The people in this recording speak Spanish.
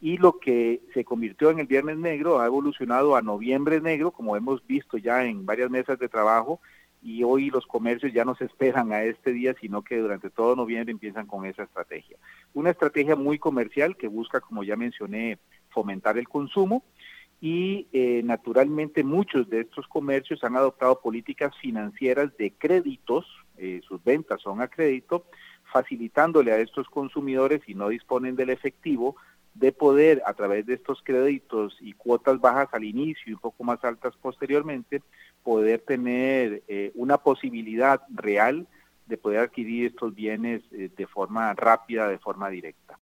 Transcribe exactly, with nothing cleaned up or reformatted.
y lo que se convirtió en el Viernes Negro ha evolucionado a Noviembre Negro, como hemos visto ya en varias mesas de trabajo, y hoy los comercios ya no se esperan a este día, sino que durante todo noviembre empiezan con esa estrategia. Una estrategia muy comercial que busca, como ya mencioné, fomentar el consumo, y eh, naturalmente muchos de estos comercios han adoptado políticas financieras de créditos, eh, sus ventas son a crédito, facilitándole a estos consumidores, si no disponen del efectivo, de poder a través de estos créditos y cuotas bajas al inicio y un poco más altas posteriormente, poder tener eh, una posibilidad real de poder adquirir estos bienes eh, de forma rápida, de forma directa.